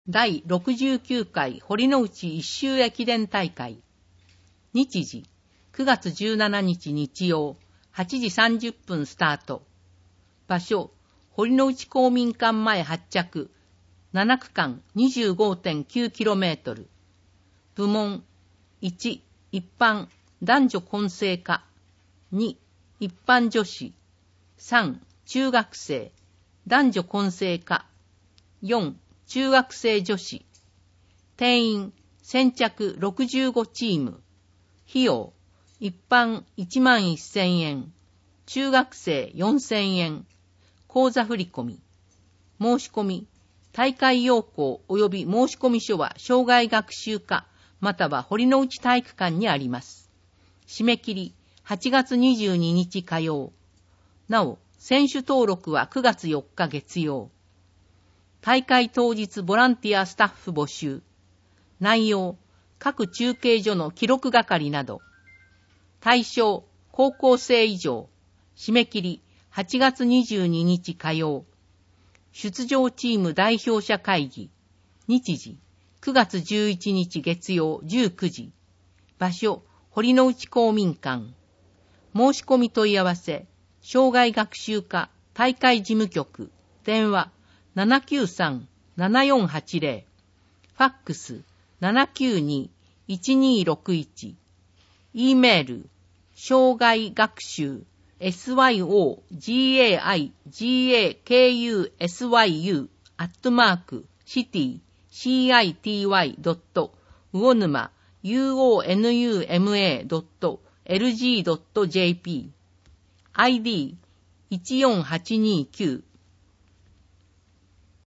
第69回堀之内一周駅伝大会。日時、9月17日日曜、8時30分スタート。場所、堀之内公民館前発着、7区間 25.9km。部門、1、一般、男女混成科。2、一般女子。3、中学生、男女混成科。4、中学生女子。定員、先着65チーム。費用、一般11,000円。中学生4,000円。口座振込。申し込み、大会要項及び申込書は生涯学習課または堀之内体育館にあります。締め切り、8月22日火曜。なお、選手登録は9月4日月曜。大会当日ボランティアスタッフ募集。内容、各中継所の記録係など。対象、高校生以上。締め切り、8月22日火曜。出場チーム代表者会議。日時、9月11日月曜19時。場所、堀之内公民館。申し込み問い合わせ、生涯学習課大会事務局。電話、793-7480。ファックス、792-1261。E メール、生涯学習、syogagakushu.city.uonuma.lg.jp。ID、14829